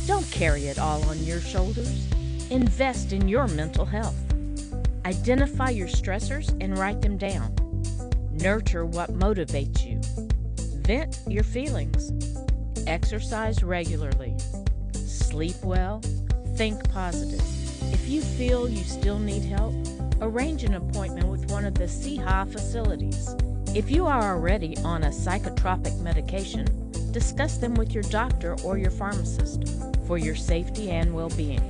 Don't carry it all on your shoulders. Invest in your mental health. Identify your stressors and write them down. Nurture what motivates you. Vent your feelings. Exercise regularly. Sleep well. Think positive. If you feel you still need help, arrange an appointment with one of the CHA facilities. If you are already on a psychotropic medication, discuss them with your doctor or your pharmacist for your safety and well-being.